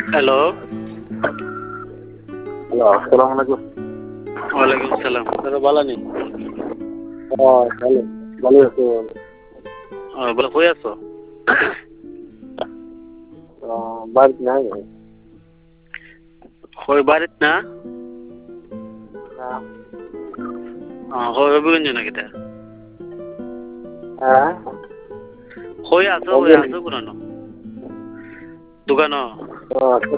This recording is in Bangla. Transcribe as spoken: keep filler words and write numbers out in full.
হ্যালো। হ্যালো, আসসালামু আলাইকুম। ওয়ালাইকুম সালাম। দাদা ভালো নি? হ্যাঁ, ভালো ভালো আছি। ও বলে কই আছো? বাড়িতে নাই। কই বাড়িত না? না। কই অভিগঞ্জ নাকি তা? হ্যাঁ, কই আছো কই আছো কোন দোকান?